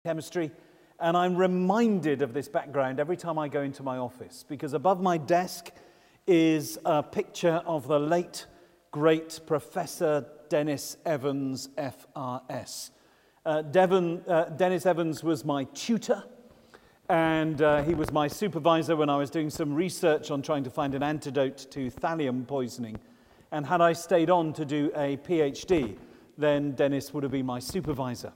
chemistry, and I'm reminded of this background every time I go into my office, because above my desk is a picture of the late, great Professor Dennis Evans, FRS. Dennis Evans was my tutor, and he was my supervisor when I was doing some research on trying to find an antidote to thallium poisoning. And had I stayed on to do a PhD, then Dennis would have been my supervisor.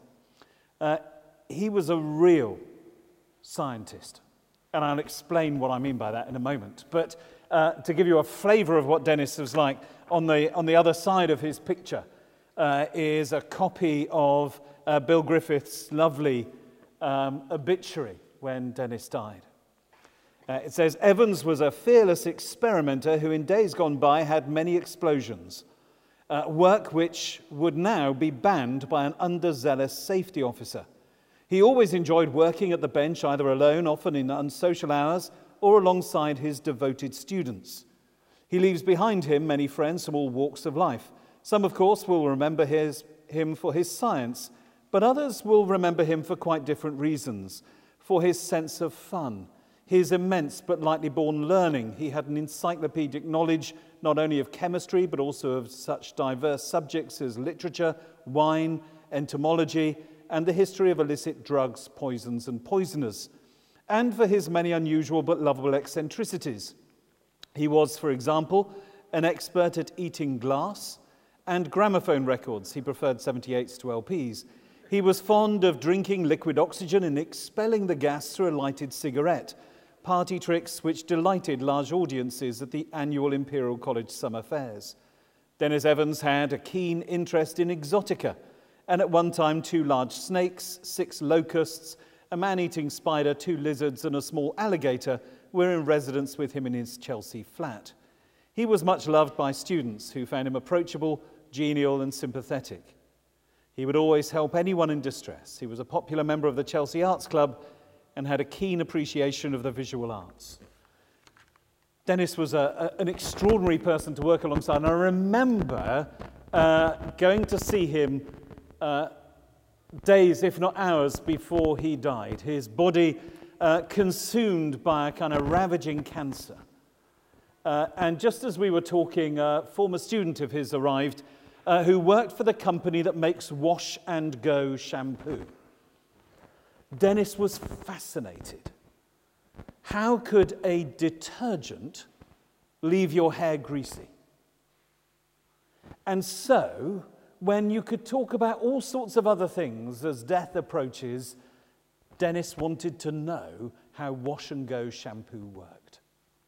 He was a real scientist, and I'll explain what I mean by that in a moment. But to give you a flavor of what Dennis was like, on the other side of his picture is a copy of Bill Griffith's lovely obituary when Dennis died. It says, Evans was a fearless experimenter who in days gone by had many explosions, work which would now be banned by an underzealous safety officer. He always enjoyed working at the bench, either alone, often in unsocial hours, or alongside his devoted students. He leaves behind him many friends from all walks of life. Some, of course, will remember him for his science, but others will remember him for quite different reasons. For his sense of fun, his immense but lightly born learning. He had an encyclopedic knowledge not only of chemistry, but also of such diverse subjects as literature, wine, entomology, and the history of illicit drugs, poisons, and poisoners, and for his many unusual but lovable eccentricities. He was, for example, an expert at eating glass and gramophone records. He preferred 78s to LPs. He was fond of drinking liquid oxygen and expelling the gas through a lighted cigarette, party tricks which delighted large audiences at the annual Imperial College summer fairs. Dennis Evans had a keen interest in exotica, and at one time 2 large snakes, 6 locusts, a man-eating spider, 2 lizards, and a small alligator were in residence with him in his Chelsea flat. He was much loved by students who found him approachable, genial, and sympathetic. He would always help anyone in distress. He was a popular member of the Chelsea Arts Club and had a keen appreciation of the visual arts. Dennis was an extraordinary person to work alongside, and I remember going to see him days, if not hours, before he died. His body consumed by a kind of ravaging cancer. And just as we were talking, a former student of his arrived who worked for the company that makes Wash and Go shampoo. Dennis was fascinated. How could a detergent leave your hair greasy? And so, when you could talk about all sorts of other things as death approaches, Dennis wanted to know how Wash and Go shampoo worked.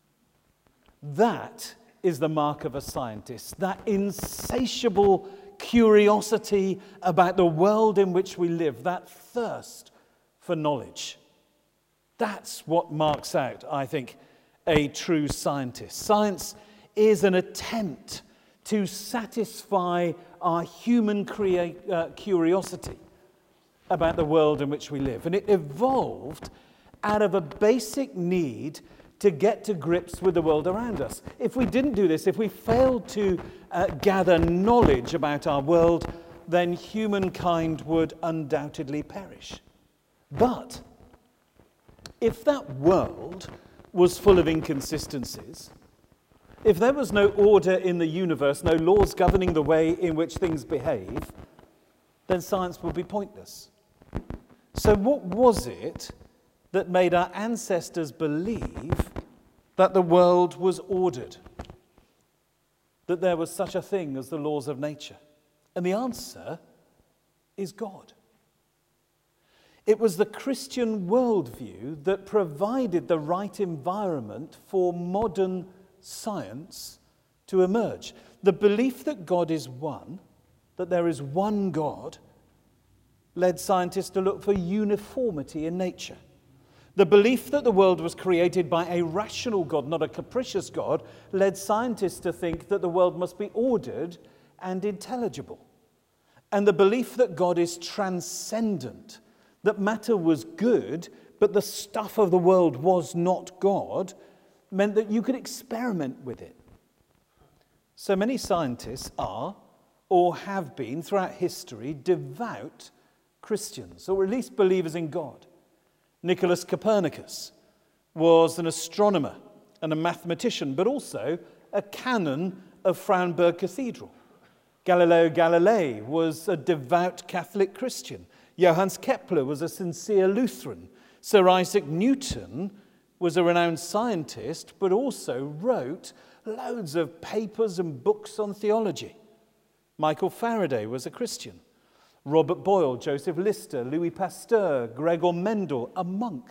That is the mark of a scientist, that insatiable curiosity about the world in which we live, that thirst for knowledge. That's what marks out, I think, a true scientist. Science is an attempt to satisfy our human curiosity about the world in which we live. And it evolved out of a basic need to get to grips with the world around us. If we didn't do this, if we failed to gather knowledge about our world, then humankind would undoubtedly perish. But if that world was full of inconsistencies, if there was no order in the universe, no laws governing the way in which things behave, then science would be pointless. So what was it that made our ancestors believe that the world was ordered, that there was such a thing as the laws of nature? And the answer is God. It was the Christian worldview that provided the right environment for modern science to emerge. The belief that God is one, that there is one God, led scientists to look for uniformity in nature. The belief that the world was created by a rational God, not a capricious God, led scientists to think that the world must be ordered and intelligible. And the belief that God is transcendent, that matter was good, but the stuff of the world was not God, meant that you could experiment with it. So many scientists are, or have been throughout history, devout Christians, or at least believers in God. Nicholas Copernicus was an astronomer and a mathematician, but also a canon of Frauenburg Cathedral. Galileo Galilei was a devout Catholic Christian. Johannes Kepler was a sincere Lutheran. Sir Isaac Newton was a renowned scientist, but also wrote loads of papers and books on theology. Michael Faraday was a Christian. Robert Boyle, Joseph Lister, Louis Pasteur, Gregor Mendel, a monk.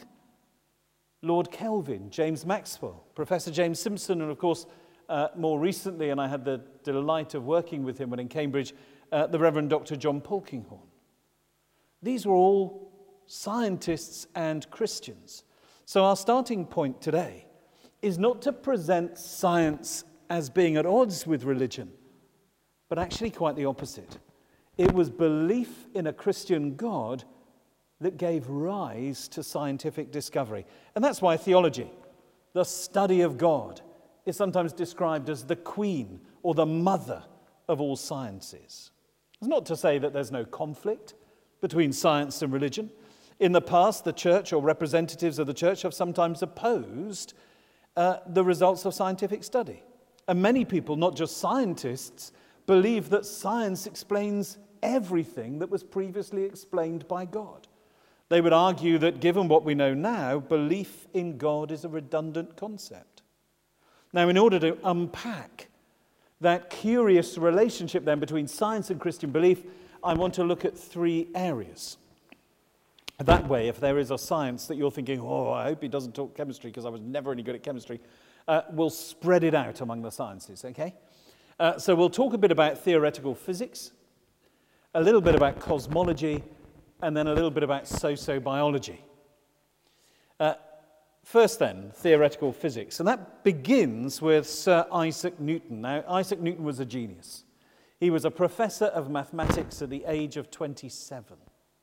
Lord Kelvin, James Maxwell, Professor James Simpson, and of course, more recently, and I had the delight of working with him when in Cambridge, the Reverend Dr. John Polkinghorne. These were all scientists and Christians. So our starting point today is not to present science as being at odds with religion, but actually quite the opposite. It was belief in a Christian God that gave rise to scientific discovery. And that's why theology, the study of God, is sometimes described as the queen or the mother of all sciences. It's not to say that there's no conflict between science and religion. In the past, the church or representatives of the church have sometimes opposed the results of scientific study. And many people, not just scientists, believe that science explains everything that was previously explained by God. They would argue that given what we know now, belief in God is a redundant concept. Now, in order to unpack that curious relationship then between science and Christian belief, I want to look at three areas. That way, if there is a science that you're thinking, oh, I hope he doesn't talk chemistry because I was never any good at chemistry, we'll spread it out among the sciences, okay? So we'll talk a bit about theoretical physics, a little bit about cosmology, and then a little bit about sociobiology. First then, theoretical physics. And that begins with Sir Isaac Newton. Now, Isaac Newton was a genius. He was a professor of mathematics at the age of 27.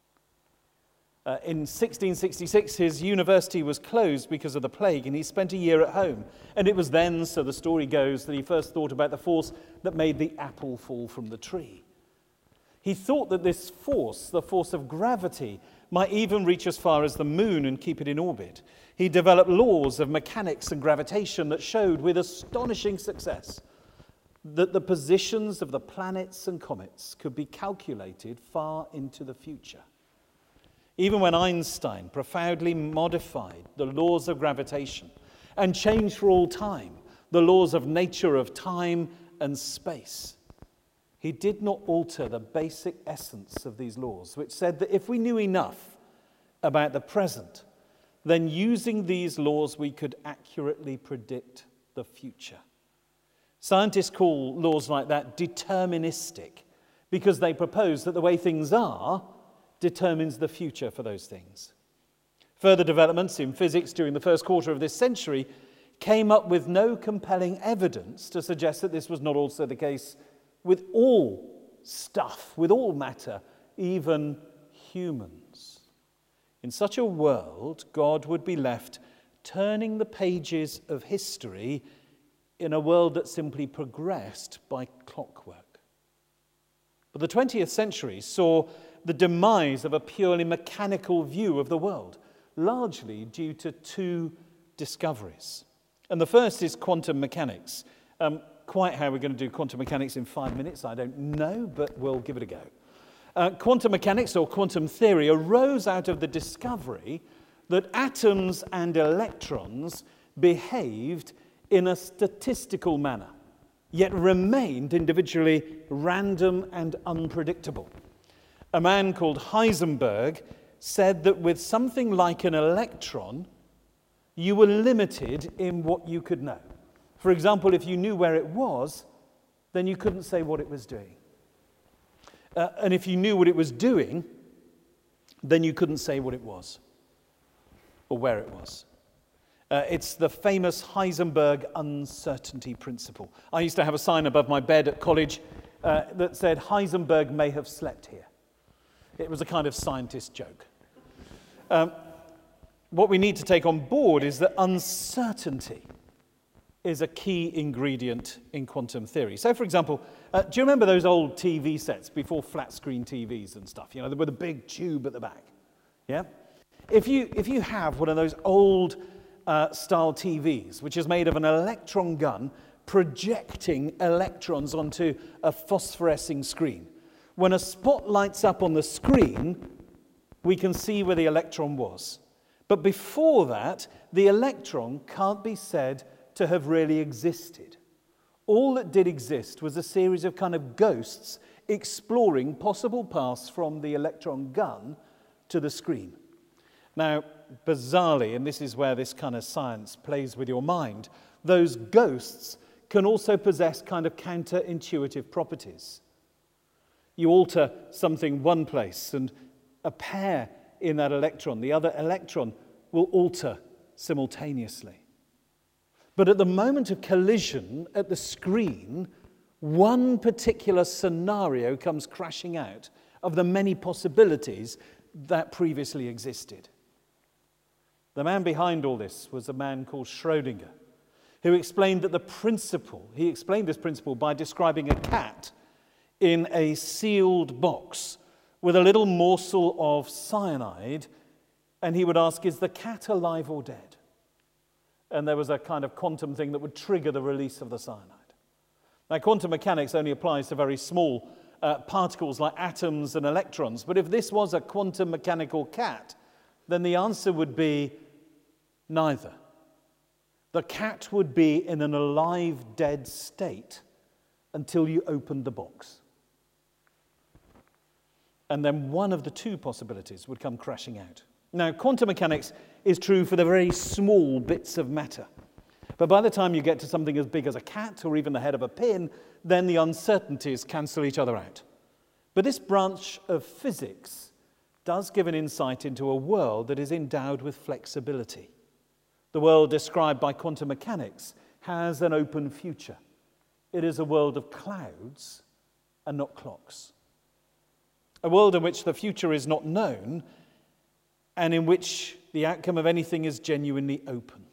In 1666, his university was closed because of the plague, and he spent a year at home. And it was then, so the story goes, that he first thought about the force that made the apple fall from the tree. He thought that this force, the force of gravity, might even reach as far as the moon and keep it in orbit. He developed laws of mechanics and gravitation that showed with astonishing success that the positions of the planets and comets could be calculated far into the future. Even when Einstein profoundly modified the laws of gravitation and changed for all time the laws of nature of time and space, he did not alter the basic essence of these laws, which said that if we knew enough about the present, then using these laws we could accurately predict the future. Scientists call laws like that deterministic because they propose that the way things are determines the future for those things. Further developments in physics during the first quarter of this century came up with no compelling evidence to suggest that this was not also the case with all stuff, with all matter, even humans. In such a world, God would be left turning the pages of history in a world that simply progressed by clockwork. But the 20th century saw the demise of a purely mechanical view of the world, largely due to two discoveries. And the first is quantum mechanics. Quite how we're going to do quantum mechanics in 5 minutes, I don't know, but we'll give it a go. Quantum mechanics, or quantum theory, arose out of the discovery that atoms and electrons behaved in a statistical manner, yet remained individually random and unpredictable. A man called Heisenberg said that with something like an electron, you were limited in what you could know. For example, if you knew where it was, then you couldn't say what it was doing. And if you knew what it was doing, then you couldn't say what it was or where it was. It's the famous Heisenberg uncertainty principle. I used to have a sign above my bed at college that said, Heisenberg may have slept here. It was a kind of scientist joke. What we need to take on board is that uncertainty is a key ingredient in quantum theory. So, for example, do you remember those old TV sets before flat-screen TVs and stuff? You know, with a big tube at the back. Yeah. If you have one of those old style TVs, which is made of an electron gun projecting electrons onto a phosphorescing screen, when a spot lights up on the screen, we can see where the electron was. But before that, the electron can't be said to have really existed. All that did exist was a series of kind of ghosts exploring possible paths from the electron gun to the screen. Now, bizarrely, and this is where this kind of science plays with your mind, those ghosts can also possess kind of counterintuitive properties. You alter something one place, and a pair in that electron, the other electron, will alter simultaneously. But at the moment of collision at the screen, one particular scenario comes crashing out of the many possibilities that previously existed. The man behind all this was a man called Schrödinger, who explained this principle by describing a cat in a sealed box with a little morsel of cyanide, and he would ask, is the cat alive or dead? And there was a kind of quantum thing that would trigger the release of the cyanide. Now, quantum mechanics only applies to very small particles like atoms and electrons, but if this was a quantum mechanical cat, then the answer would be neither. The cat would be in an alive, dead state until you opened the box. And then one of the two possibilities would come crashing out. Now, quantum mechanics is true for the very small bits of matter. But by the time you get to something as big as a cat or even the head of a pin, then the uncertainties cancel each other out. But this branch of physics does give an insight into a world that is endowed with flexibility. The world described by quantum mechanics has an open future. It is a world of clouds and not clocks. A world in which the future is not known and in which the outcome of anything is genuinely open.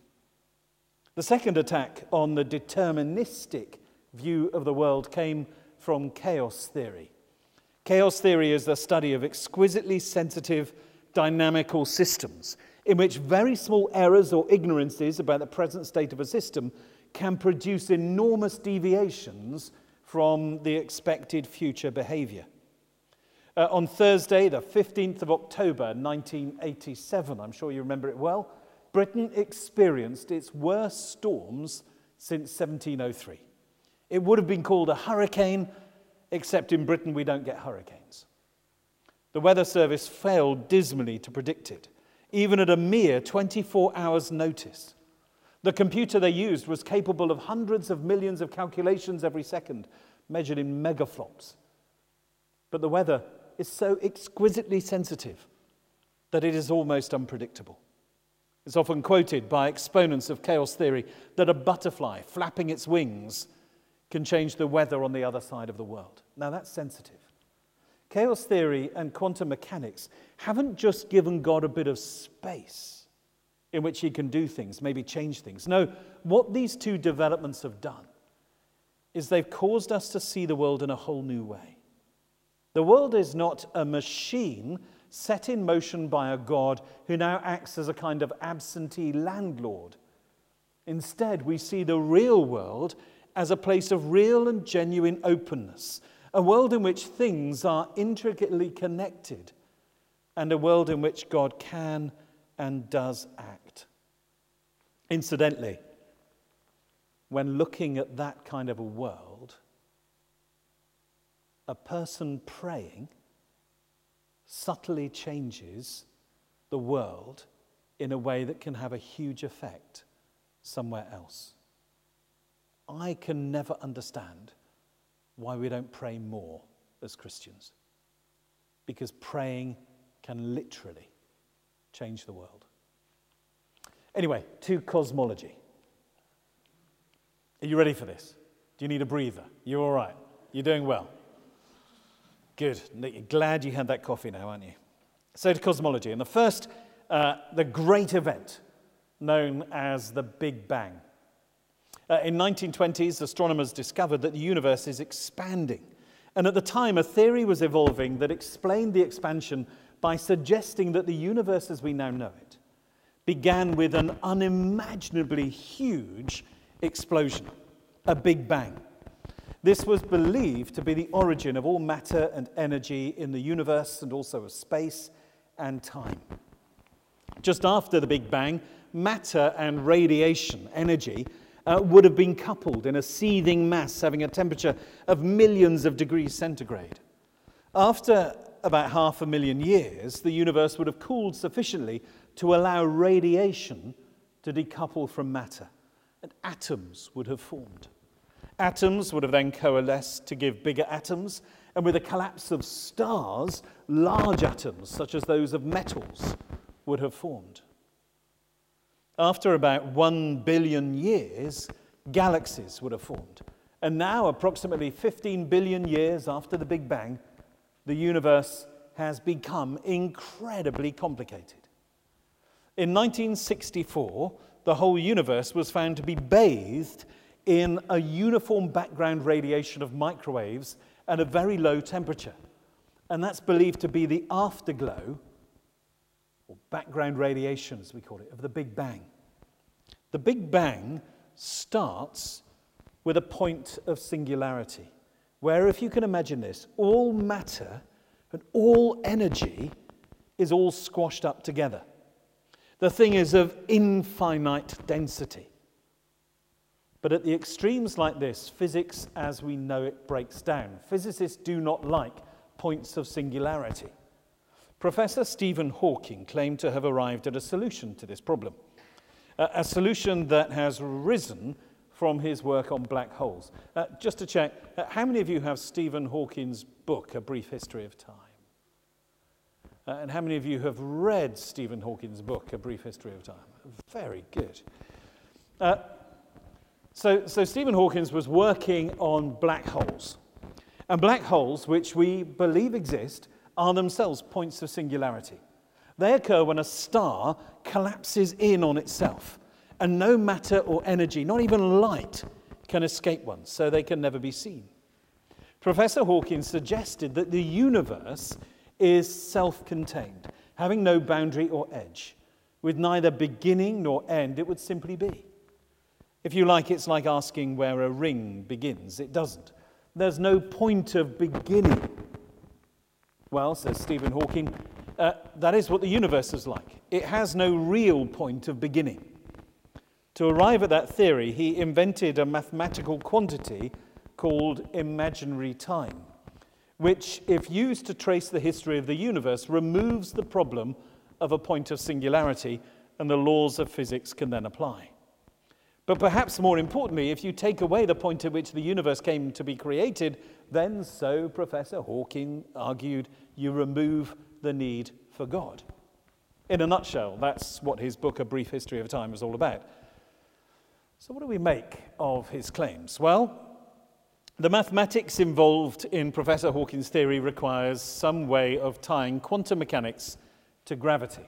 The second attack on the deterministic view of the world came from chaos theory. Chaos theory is the study of exquisitely sensitive dynamical systems in which very small errors or ignorances about the present state of a system can produce enormous deviations from the expected future behavior. On Thursday, the 15th of October, 1987, I'm sure you remember it well, Britain experienced its worst storms since 1703. It would have been called a hurricane, except in Britain we don't get hurricanes. The Weather Service failed dismally to predict it, even at a mere 24 hours' notice. The computer they used was capable of hundreds of millions of calculations every second, measured in megaflops. But the weather is so exquisitely sensitive that it is almost unpredictable. It's often quoted by exponents of chaos theory that a butterfly flapping its wings can change the weather on the other side of the world. Now that's sensitive. Chaos theory and quantum mechanics haven't just given God a bit of space in which he can do things, maybe change things. No, what these two developments have done is they've caused us to see the world in a whole new way. The world is not a machine set in motion by a God who now acts as a kind of absentee landlord. Instead, we see the real world as a place of real and genuine openness, a world in which things are intricately connected, and a world in which God can and does act. Incidentally, when looking at that kind of a world, a person praying subtly changes the world in a way that can have a huge effect somewhere else. I can never understand why we don't pray more as Christians, because praying can literally change the world. Anyway, to cosmology. Are you ready for this? Do you need a breather? You all right? You're doing well? Good. Glad you had that coffee now, aren't you? So to cosmology. And the first, the great event known as the Big Bang. In 1920s, astronomers discovered that the universe is expanding. And at the time, a theory was evolving that explained the expansion by suggesting that the universe as we now know it began with an unimaginably huge explosion, a Big Bang. This was believed to be the origin of all matter and energy in the universe and also of space and time. Just after the Big Bang, matter and radiation, energy, would have been coupled in a seething mass having a temperature of millions of degrees centigrade. After about 500,000 years, the universe would have cooled sufficiently to allow radiation to decouple from matter, and atoms would have formed. Atoms would have then coalesced to give bigger atoms, and with the collapse of stars, large atoms, such as those of metals, would have formed. After about 1 billion years, galaxies would have formed. And now, approximately 15 billion years after the Big Bang, the universe has become incredibly complicated. In 1964, the whole universe was found to be bathed in a uniform background radiation of microwaves at a very low temperature. And that's believed to be the afterglow, or background radiation as we call it, of the Big Bang. The Big Bang starts with a point of singularity, where, if you can imagine this, all matter and all energy is all squashed up together. The thing is of infinite density. But at the extremes like this, physics as we know it breaks down. Physicists do not like points of singularity. Professor Stephen Hawking claimed to have arrived at a solution to this problem, a solution that has risen from his work on black holes. Just to check, how many of you have Stephen Hawking's book, A Brief History of Time? And how many of you have read Stephen Hawking's book, A Brief History of Time? Very good. So Stephen Hawking was working on black holes. And black holes, which we believe exist, are themselves points of singularity. They occur when a star collapses in on itself, and no matter or energy, not even light, can escape one, so they can never be seen. Professor Hawking suggested that the universe is self-contained, having no boundary or edge. With neither beginning nor end, it would simply be. If you like, it's like asking where a ring begins. It doesn't. There's no point of beginning. Well, says Stephen Hawking, that is what the universe is like. It has no real point of beginning. To arrive at that theory, he invented a mathematical quantity called imaginary time, which, if used to trace the history of the universe, removes the problem of a point of singularity, and the laws of physics can then apply. But perhaps more importantly, if you take away the point at which the universe came to be created, then, so Professor Hawking argued, you remove the need for God. In a nutshell, that's what his book, A Brief History of Time, is all about. So what do we make of his claims? Well, the mathematics involved in Professor Hawking's theory requires some way of tying quantum mechanics to gravity.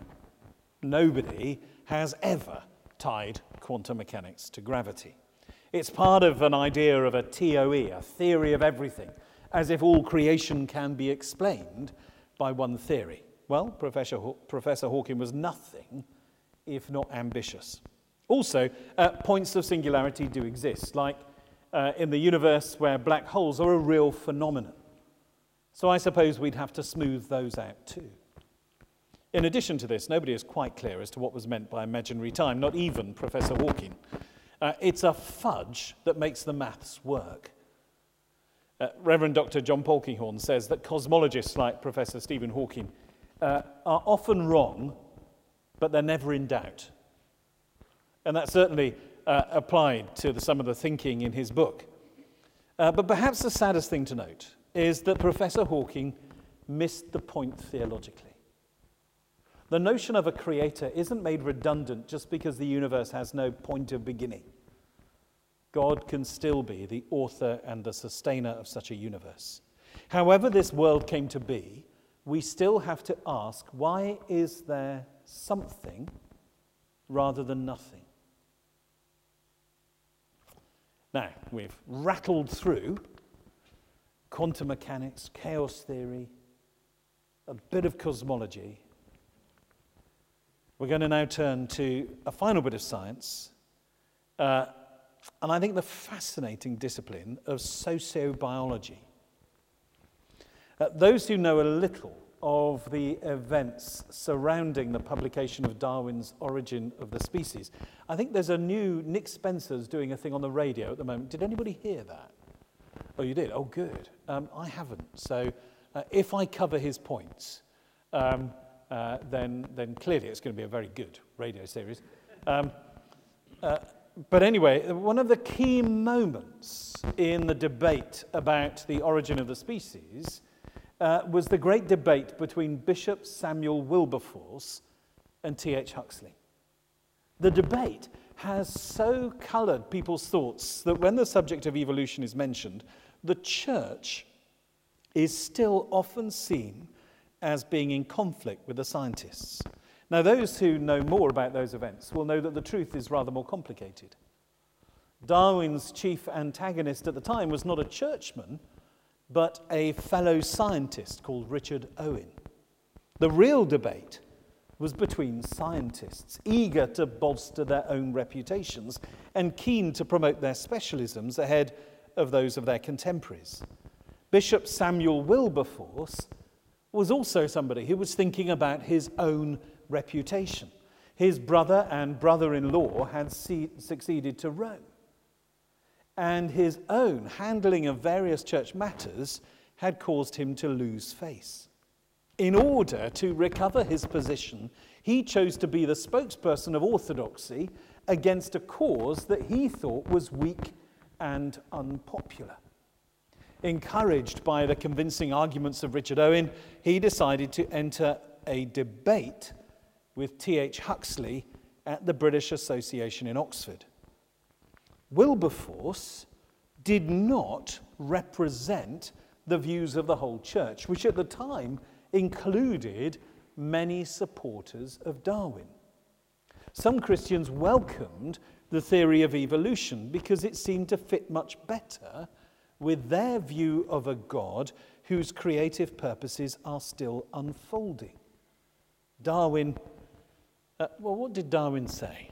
Nobody has ever tied quantum mechanics to gravity. It's part of an idea of a TOE, a theory of everything, as if all creation can be explained by one theory. Well, Professor Hawking was nothing if not ambitious. Also, points of singularity do exist, like in the universe where black holes are a real phenomenon. So I suppose we'd have to smooth those out too. In addition to this, nobody is quite clear as to what was meant by imaginary time, not even Professor Hawking. It's a fudge that makes the maths work. Reverend Dr. John Polkinghorne says that cosmologists like Professor Stephen Hawking are often wrong, but they're never in doubt. And that certainly applied to some of the thinking in his book. But perhaps the saddest thing to note is that Professor Hawking missed the point theologically. The notion of a creator isn't made redundant just because the universe has no point of beginning. God can still be the author and the sustainer of such a universe. However this world came to be, we still have to ask, why is there something rather than nothing? Now, we've rattled through quantum mechanics, chaos theory, a bit of cosmology. We're going to now turn to a final bit of science, and I think the fascinating discipline of sociobiology. Those who know a little of the events surrounding the publication of Darwin's Origin of the Species, I think there's a new Nick Spencer's doing a thing on the radio at the moment. Did anybody hear that? Oh, you did? Oh, good. I haven't. So if I cover his points, then clearly it's going to be a very good radio series. But anyway, one of the key moments in the debate about the origin of the species was the great debate between Bishop Samuel Wilberforce and T.H. Huxley. The debate has so coloured people's thoughts that when the subject of evolution is mentioned, the church is still often seen as being in conflict with the scientists. Now, those who know more about those events will know that the truth is rather more complicated. Darwin's chief antagonist at the time was not a churchman, but a fellow scientist called Richard Owen. The real debate was between scientists, eager to bolster their own reputations and keen to promote their specialisms ahead of those of their contemporaries. Bishop Samuel Wilberforce was also somebody who was thinking about his own reputation. His brother and brother-in-law had succeeded to Rome, and his own handling of various church matters had caused him to lose face. In order to recover his position, he chose to be the spokesperson of orthodoxy against a cause that he thought was weak and unpopular. Encouraged by the convincing arguments of Richard Owen, he decided to enter a debate with T.H. Huxley at the British Association in Oxford. Wilberforce did not represent the views of the whole church, which at the time included many supporters of Darwin. Some Christians welcomed the theory of evolution because it seemed to fit much better with their view of a God whose creative purposes are still unfolding. Darwin, what did Darwin say?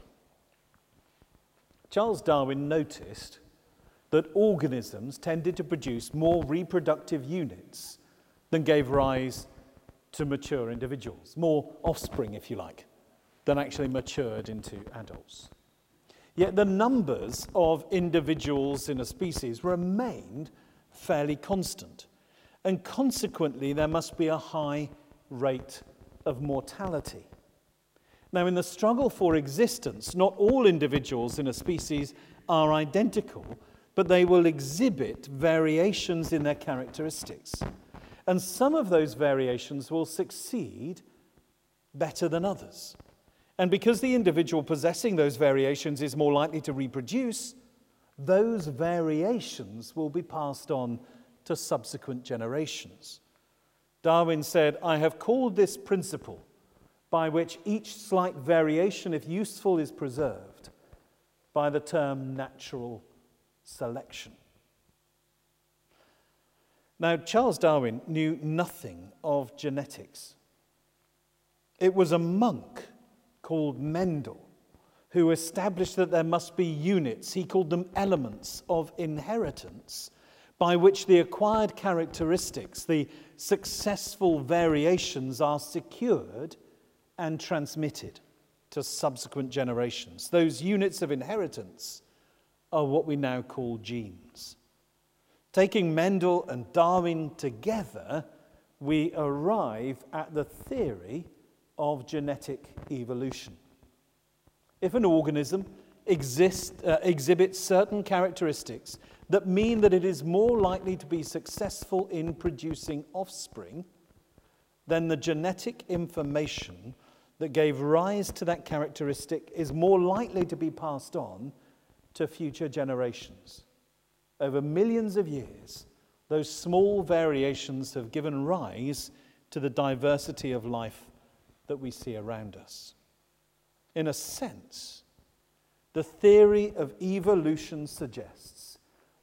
Charles Darwin noticed that organisms tended to produce more reproductive units than gave rise to mature individuals, more offspring, if you like, than actually matured into adults. Yet the numbers of individuals in a species remained fairly constant, and consequently there must be a high rate of mortality. Now, in the struggle for existence, not all individuals in a species are identical, but they will exhibit variations in their characteristics. And some of those variations will succeed better than others. And because the individual possessing those variations is more likely to reproduce, those variations will be passed on to subsequent generations. Darwin said, "I have called this principle by which each slight variation, if useful, is preserved, by the term natural selection." Now, Charles Darwin knew nothing of genetics. It was a monk called Mendel who established that there must be units, he called them elements of inheritance, by which the acquired characteristics, the successful variations, are secured and transmitted to subsequent generations. Those units of inheritance are what we now call genes. Taking Mendel and Darwin together, we arrive at the theory of genetic evolution. If an organism exhibits certain characteristics that mean that it is more likely to be successful in producing offspring, then the genetic information that gave rise to that characteristic is more likely to be passed on to future generations. Over millions of years, those small variations have given rise to the diversity of life that we see around us. In a sense, the theory of evolution suggests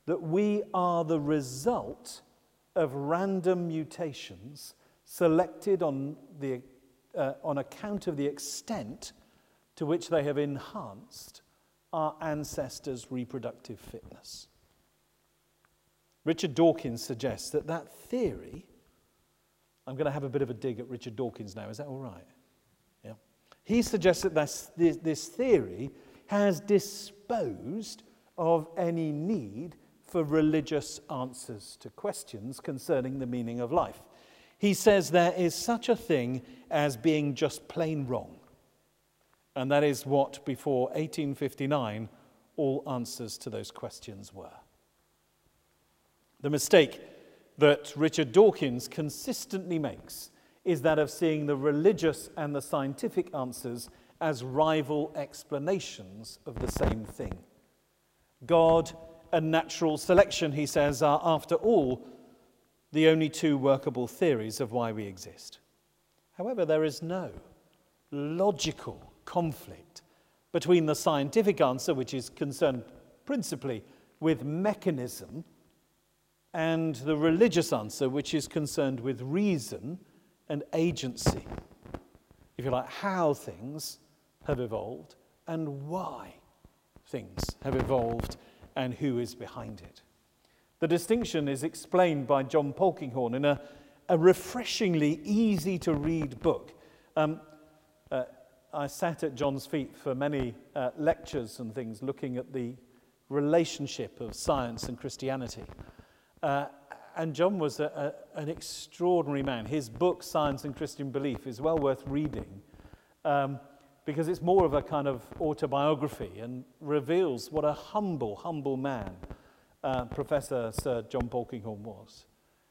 that we are the result of random mutations selected on account of the extent to which they have enhanced our ancestors' reproductive fitness. Richard Dawkins suggests that theory, I'm going to have a bit of a dig at Richard Dawkins now, is that all right? Yeah. He suggests that this theory has disposed of any need for religious answers to questions concerning the meaning of life. He says there is such a thing as being just plain wrong. And that is what, before 1859, all answers to those questions were. The mistake that Richard Dawkins consistently makes is that of seeing the religious and the scientific answers as rival explanations of the same thing. God and natural selection, he says, are, after all, the only two workable theories of why we exist. However, there is no logical conflict between the scientific answer, which is concerned principally with mechanism, and the religious answer, which is concerned with reason and agency. If you like, how things have evolved and why things have evolved and who is behind it. The distinction is explained by John Polkinghorne in a refreshingly easy-to-read book. I sat at John's feet for many lectures and things looking at the relationship of science and Christianity. And John was an extraordinary man. His book, Science and Christian Belief, is well worth reading because it's more of a kind of autobiography and reveals what a humble man Professor Sir John Polkinghorne was.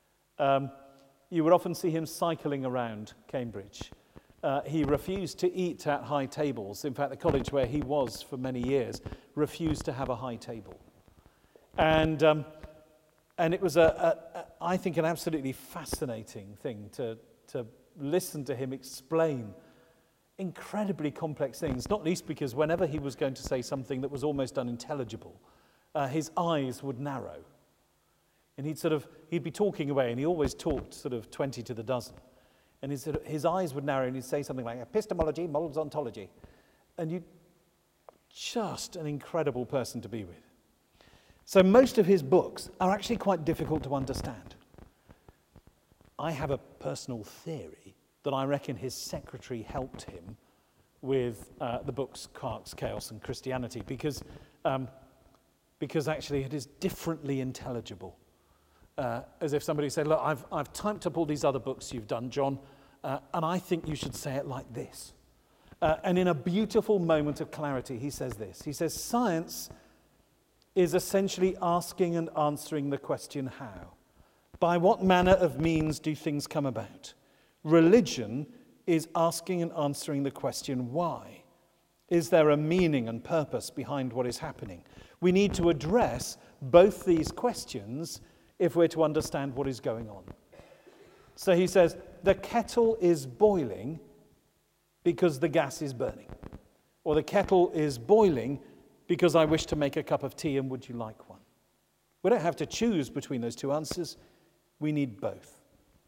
You would often see him cycling around Cambridge. He refused to eat at high tables. In fact, the college where he was for many years refused to have a high table. And it was, I think, an absolutely fascinating thing to listen to him explain incredibly complex things, not least because whenever he was going to say something that was almost unintelligible, his eyes would narrow. And he'd be talking away, and he always talked sort of 20 to the dozen. And his eyes would narrow, and he'd say something like epistemology, models ontology. And just an incredible person to be with. So most of his books are actually quite difficult to understand. I have a personal theory that I reckon his secretary helped him with the books Quarks, Chaos and Christianity because actually it is differently intelligible. As if somebody said, look, I've typed up all these other books you've done, John, and I think you should say it like this. And in a beautiful moment of clarity, he says this. He says, science is essentially asking and answering the question how. By what manner of means do things come about? Religion is asking and answering the question why. Is there a meaning and purpose behind what is happening? We need to address both these questions if we're to understand what is going on. So he says, the kettle is boiling because the gas is burning. Or the kettle is boiling because I wish to make a cup of tea and would you like one? We don't have to choose between those two answers. We need both.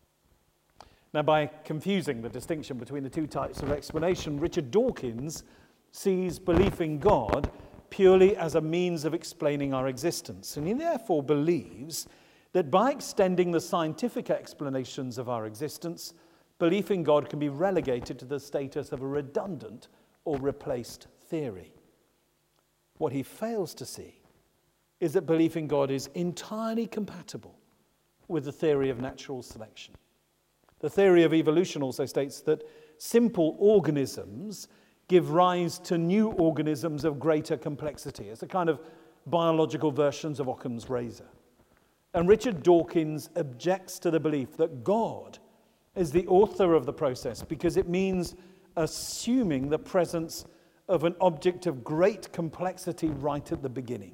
Now, by confusing the distinction between the two types of explanation, Richard Dawkins sees belief in God purely as a means of explaining our existence. And he therefore believes that by extending the scientific explanations of our existence, belief in God can be relegated to the status of a redundant or replaced theory. What he fails to see is that belief in God is entirely compatible with the theory of natural selection. The theory of evolution also states that simple organisms give rise to new organisms of greater complexity. It's a kind of biological versions of Occam's razor. And Richard Dawkins objects to the belief that God is the author of the process because it means assuming the presence of an object of great complexity right at the beginning.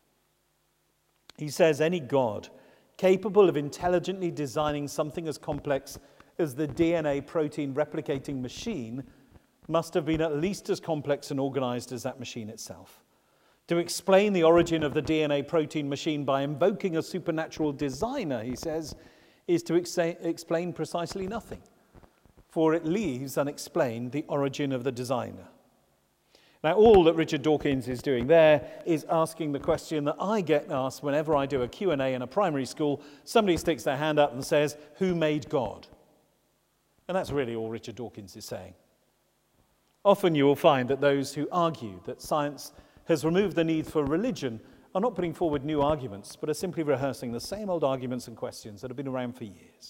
He says any God capable of intelligently designing something as complex as the DNA protein replicating machine must have been at least as complex and organized as that machine itself. To explain the origin of the DNA protein machine by invoking a supernatural designer, he says, is to explain precisely nothing, for it leaves unexplained the origin of the designer. Now, all that Richard Dawkins is doing there is asking the question that I get asked whenever I do a Q&A in a primary school. Somebody sticks their hand up and says, "Who made God?" And that's really all Richard Dawkins is saying. Often you will find that those who argue that science has removed the need for religion are not putting forward new arguments, but are simply rehearsing the same old arguments and questions that have been around for years.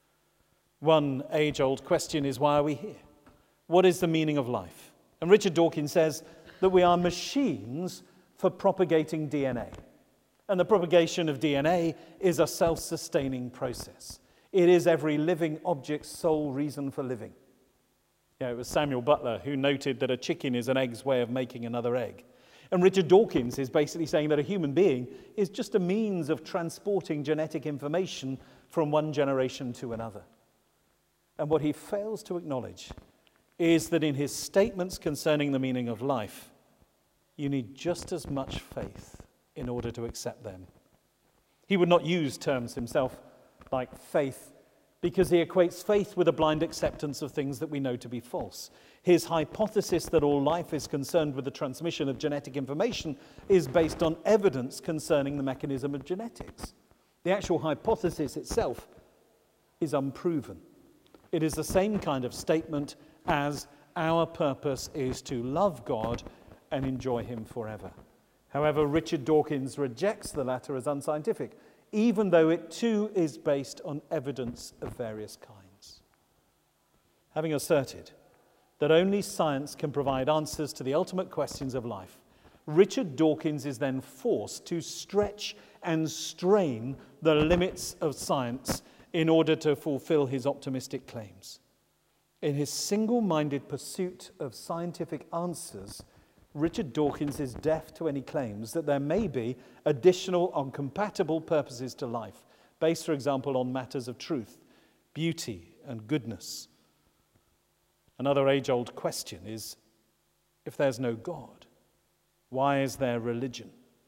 One age-old question is, why are we here? What is the meaning of life? And Richard Dawkins says that we are machines for propagating DNA. And the propagation of DNA is a self-sustaining process. It is every living object's sole reason for living. It was Samuel Butler who noted that a chicken is an egg's way of making another egg. And Richard Dawkins is basically saying that a human being is just a means of transporting genetic information from one generation to another. And what he fails to acknowledge is that in his statements concerning the meaning of life, you need just as much faith in order to accept them. He would not use terms himself like faith because he equates faith with a blind acceptance of things that we know to be false. His hypothesis that all life is concerned with the transmission of genetic information is based on evidence concerning the mechanism of genetics. The actual hypothesis itself is unproven. It is the same kind of statement as our purpose is to love God and enjoy him forever. However, Richard Dawkins rejects the latter as unscientific, even though it too is based on evidence of various kinds. Having asserted that only science can provide answers to the ultimate questions of life, Richard Dawkins is then forced to stretch and strain the limits of science in order to fulfill his optimistic claims. In his single-minded pursuit of scientific answers, Richard Dawkins is deaf to any claims that there may be additional incompatible purposes to life, based, for example, on matters of truth, beauty, and goodness. Another age-old question is, if there's no God, why is there religion?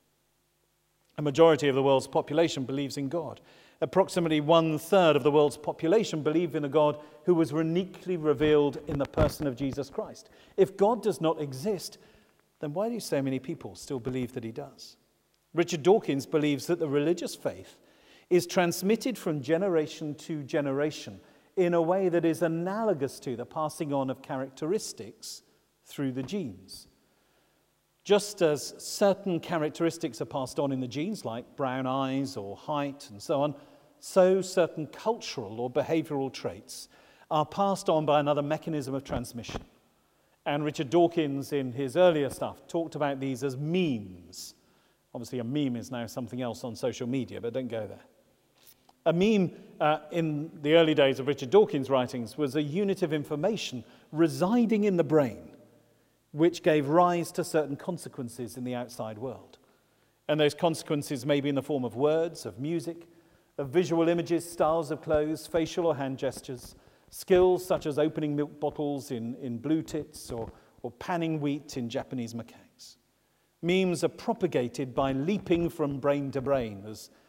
A majority of the world's population believes in God. Approximately 1/3 of the world's population believe in a God who was uniquely revealed in the person of Jesus Christ. If God does not exist, then why do so many people still believe that he does? Richard Dawkins believes that the religious faith is transmitted from generation to generation in a way that is analogous to the passing on of characteristics through the genes. Just as certain characteristics are passed on in the genes, like brown eyes or height and so on, so certain cultural or behavioral traits are passed on by another mechanism of transmission. And Richard Dawkins, in his earlier stuff, talked about these as memes. Obviously, a meme is now something else on social media, but don't go there. A meme, in the early days of Richard Dawkins' writings, was a unit of information residing in the brain, which gave rise to certain consequences in the outside world. And those consequences may be in the form of words, of music, of visual images, styles of clothes, facial or hand gestures, skills such as opening milk bottles in blue tits or panning wheat in Japanese macaques. Memes are propagated by leaping from brain to brain,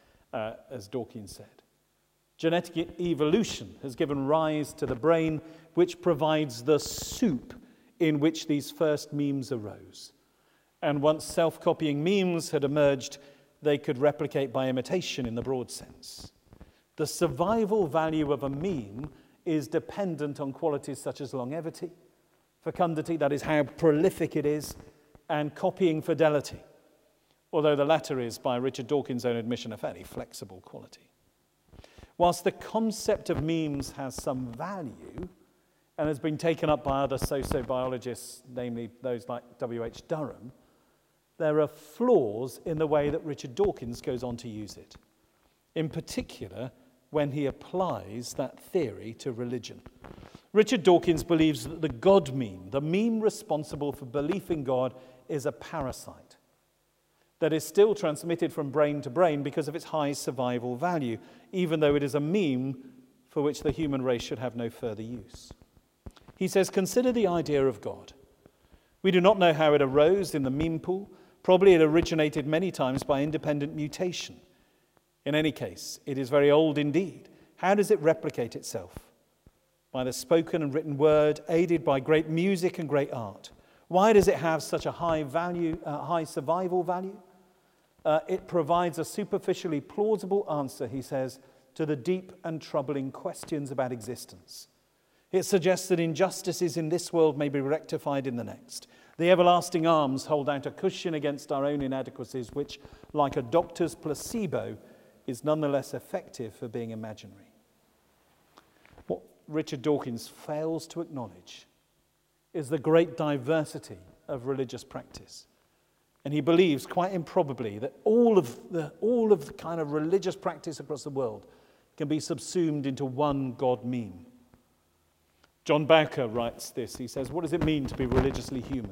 as Dawkins said. Genetic evolution has given rise to the brain, which provides the soup in which these first memes arose. And once self-copying memes had emerged, they could replicate by imitation in the broad sense. The survival value of a meme is dependent on qualities such as longevity, fecundity, that is how prolific it is, and copying fidelity, although the latter is, by Richard Dawkins' own admission, a fairly flexible quality. Whilst the concept of memes has some value and has been taken up by other sociobiologists, namely those like W.H. Durham, there are flaws in the way that Richard Dawkins goes on to use it, in particular when he applies that theory to religion. Richard Dawkins believes that the God meme, the meme responsible for belief in God, is a parasite that is still transmitted from brain to brain because of its high survival value, even though it is a meme for which the human race should have no further use. He says, consider the idea of God. We do not know how it arose in the meme pool. Probably it originated many times by independent mutation. In any case, it is very old indeed. How does it replicate itself? By the spoken and written word, aided by great music and great art. Why does it have such a high survival value? It provides a superficially plausible answer, he says, to the deep and troubling questions about existence. It suggests that injustices in this world may be rectified in the next. The everlasting arms hold out a cushion against our own inadequacies, which, like a doctor's placebo, is nonetheless effective for being imaginary. What Richard Dawkins fails to acknowledge is the great diversity of religious practice. And he believes, quite improbably, that all of the kind of religious practice across the world can be subsumed into one God meme. John Bowker writes this. He says, what does it mean to be religiously human?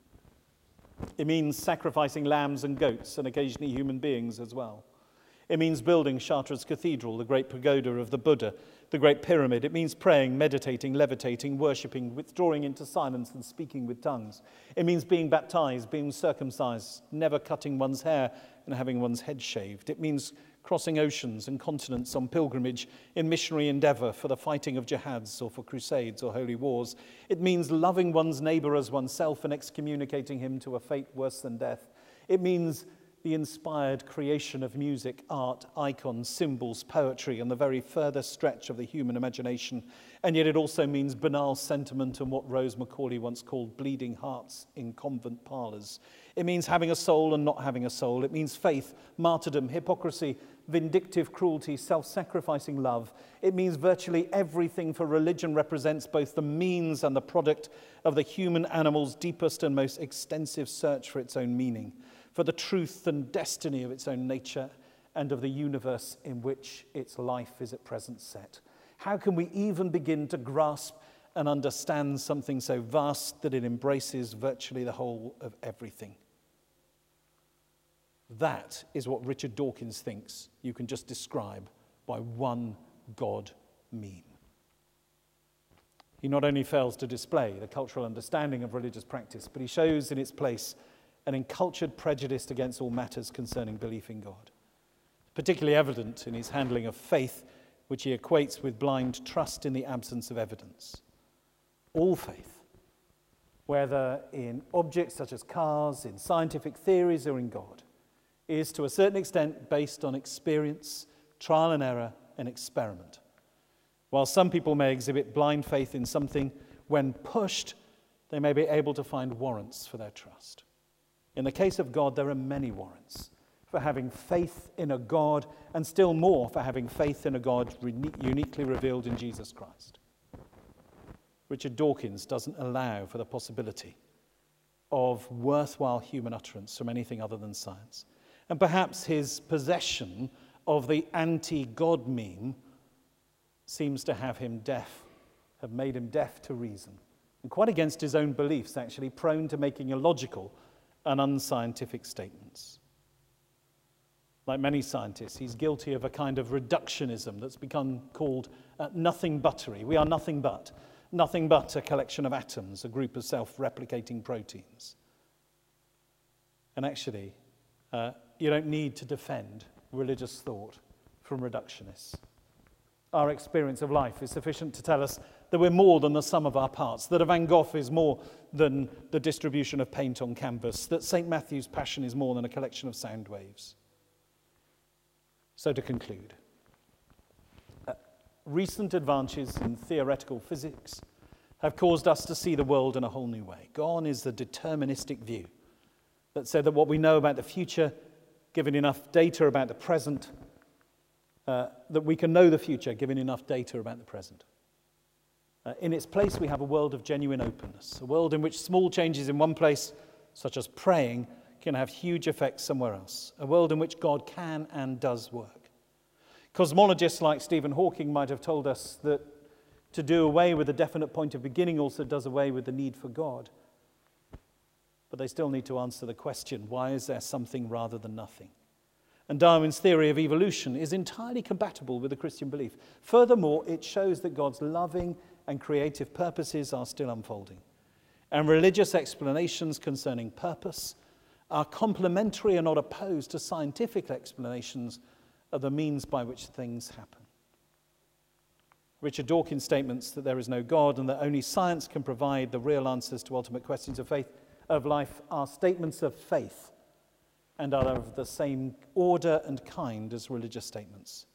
It means sacrificing lambs and goats and occasionally human beings as well. It means building Chartres Cathedral, the great pagoda of the Buddha, the great pyramid. It means praying, meditating, levitating, worshipping, withdrawing into silence and speaking with tongues. It means being baptized, being circumcised, never cutting one's hair and having one's head shaved. It means crossing oceans and continents on pilgrimage in missionary endeavor for the fighting of jihads or for crusades or holy wars. It means loving one's neighbor as oneself and excommunicating him to a fate worse than death. It means the inspired creation of music, art, icons, symbols, poetry, and the very furthest stretch of the human imagination. And yet it also means banal sentiment and what Rose Macaulay once called bleeding hearts in convent parlours. It means having a soul and not having a soul. It means faith, martyrdom, hypocrisy, vindictive cruelty, self-sacrificing love. It means virtually everything, for religion represents both the means and the product of the human animal's deepest and most extensive search for its own meaning, for the truth and destiny of its own nature and of the universe in which its life is at present set. How can we even begin to grasp and understand something so vast that it embraces virtually the whole of everything? That is what Richard Dawkins thinks you can just describe by one God meme. He not only fails to display the cultural understanding of religious practice, but he shows in its place an encultured prejudice against all matters concerning belief in God, particularly evident in his handling of faith, which he equates with blind trust in the absence of evidence. All faith, whether in objects such as cars, in scientific theories, or in God, is to a certain extent based on experience, trial and error, and experiment. While some people may exhibit blind faith in something, when pushed, they may be able to find warrants for their trust. In the case of God, there are many warrants for having faith in a God, and still more for having faith in a God uniquely revealed in Jesus Christ. Richard Dawkins doesn't allow for the possibility of worthwhile human utterance from anything other than science. And perhaps his possession of the anti-God meme seems to have made him deaf to reason, and quite against his own beliefs, actually, prone to making illogical and unscientific statements. Like many scientists, he's guilty of a kind of reductionism that's become called nothing buttery. We are nothing but a collection of atoms, a group of self-replicating proteins. And actually, you don't need to defend religious thought from reductionists. Our experience of life is sufficient to tell us that we're more than the sum of our parts, that a Van Gogh is more than the distribution of paint on canvas, that St. Matthew's Passion is more than a collection of sound waves. So to conclude, recent advances in theoretical physics have caused us to see the world in a whole new way. Gone is the deterministic view that said that what we know about the future, given enough data about the present, that we can know the future, given enough data about the present. In its place, we have a world of genuine openness, a world in which small changes in one place, such as praying, can have huge effects somewhere else, a world in which God can and does work. Cosmologists like Stephen Hawking might have told us that to do away with a definite point of beginning also does away with the need for God. But they still need to answer the question, why is there something rather than nothing? And Darwin's theory of evolution is entirely compatible with the Christian belief. Furthermore, it shows that God's loving and creative purposes are still unfolding. And religious explanations concerning purpose are complementary and not opposed to scientific explanations of the means by which things happen. Richard Dawkins' statements that there is no God and that only science can provide the real answers to ultimate questions of faith, of life, are statements of faith and are of the same order and kind as religious statements.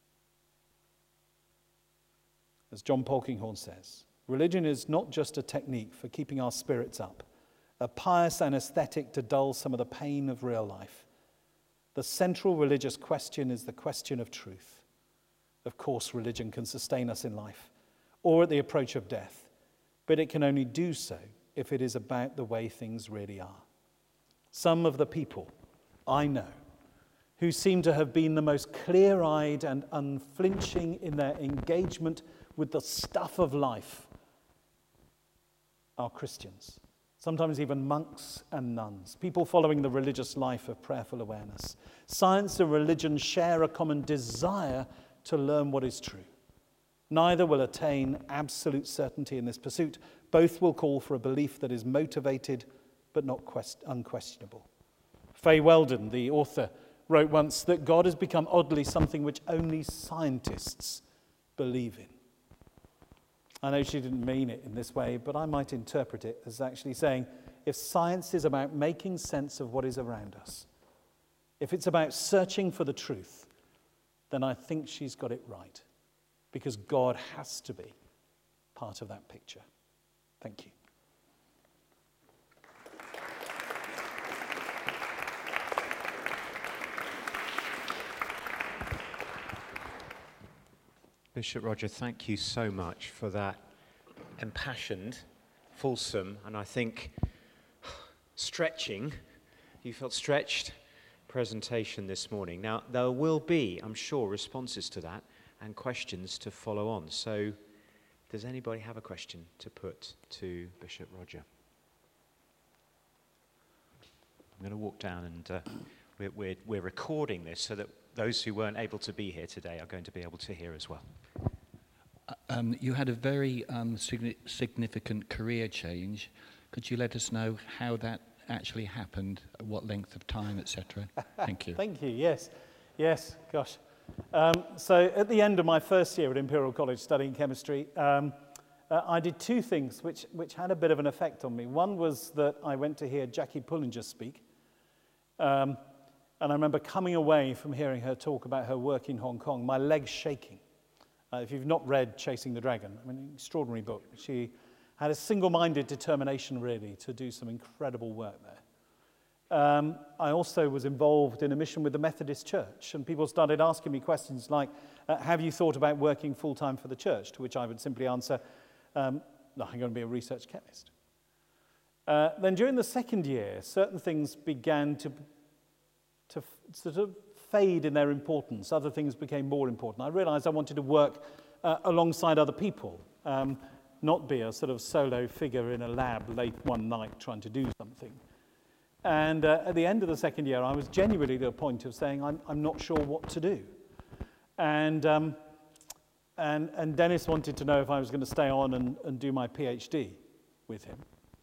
As John Polkinghorne says, religion is not just a technique for keeping our spirits up, a pious anesthetic to dull some of the pain of real life. The central religious question is the question of truth. Of course, religion can sustain us in life or at the approach of death, but it can only do so if it is about the way things really are. Some of the people I know who seem to have been the most clear-eyed and unflinching in their engagement with the stuff of life are Christians, sometimes even monks and nuns, people following the religious life of prayerful awareness. Science and religion share a common desire to learn what is true. Neither will attain absolute certainty in this pursuit. Both will call for a belief that is motivated but not unquestionable. Fay Weldon, the author, wrote once that God has become oddly something which only scientists believe in. I know she didn't mean it in this way, but I might interpret it as actually saying, if science is about making sense of what is around us, if it's about searching for the truth, then I think she's got it right, because God has to be part of that picture. Thank you. Bishop Roger, thank you so much for that impassioned, fulsome, and I think stretching, you felt stretched, presentation this morning. Now, there will be, I'm sure, responses to that and questions to follow on. So, does anybody have a question to put to Bishop Roger? I'm going to walk down and we're recording this so that those who weren't able to be here today are going to be able to hear as well. You had a very significant career change. Could you let us know how that actually happened, what length of time, etc.? Thank you. Thank you, yes. Yes, gosh. So at the end of my first year at Imperial College studying chemistry, I did two things which had a bit of an effect on me. One was that I went to hear Jackie Pullinger speak, and I remember coming away from hearing her talk about her work in Hong Kong, my legs shaking. If you've not read Chasing the Dragon, I mean, an extraordinary book. She had a single-minded determination, really, to do some incredible work there. I also was involved in a mission with the Methodist Church, and people started asking me questions like, have you thought about working full-time for the church? To which I would simply answer, no, I'm going to be a research chemist. Then during the second year, certain things began to sort of fade in their importance. Other things became more important. I realized I wanted to work alongside other people, not be a sort of solo figure in a lab late one night trying to do something. And at the end of the second year, I was genuinely to a point of saying, I'm not sure what to do. And Dennis wanted to know if I was going to stay on and do my PhD with him.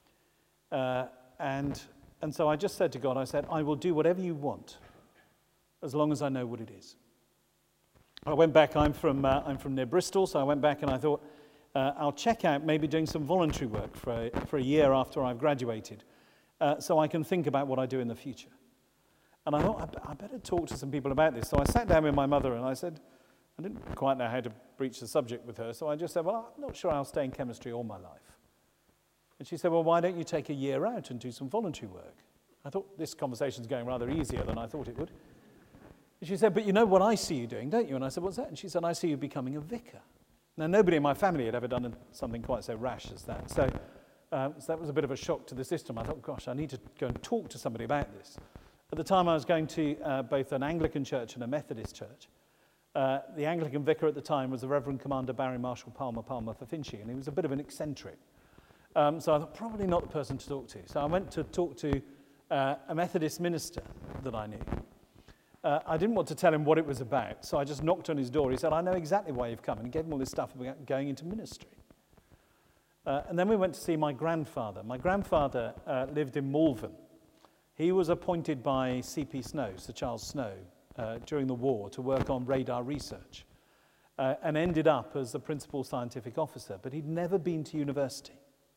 And so I just said to God, I said, I will do whatever you want, as long as I know what it is. I went back, I'm from near Bristol, so I went back and I thought, I'll check out maybe doing some voluntary work for a year after I've graduated, so I can think about what I do in the future. And I thought, I better talk to some people about this. So I sat down with my mother and I said, I didn't quite know how to breach the subject with her, so I just said, well, I'm not sure I'll stay in chemistry all my life. And she said, well, why don't you take a year out and do some voluntary work? I thought this conversation's going rather easier than I thought it would. And she said, but you know what I see you doing, don't you? And I said, what's that? And she said, I see you becoming a vicar. Now, nobody in my family had ever done something quite so rash as that. So that was a bit of a shock to the system. I thought, gosh, I need to go and talk to somebody about this. At the time, I was going to both an Anglican church and a Methodist church. The Anglican vicar at the time was the Reverend Commander Barry Marshall Palmer for Finchley, and he was a bit of an eccentric. So I thought, probably not the person to talk to. So I went to talk to a Methodist minister that I knew. I didn't want to tell him what it was about, so I just knocked on his door. He said, I know exactly why you've come, and he gave him all this stuff about going into ministry. And then we went to see my grandfather. My grandfather lived in Malvern, He was appointed by C.P. Snow, Sir Charles Snow, during the war to work on radar research and ended up as the principal scientific officer, but he'd never been to university.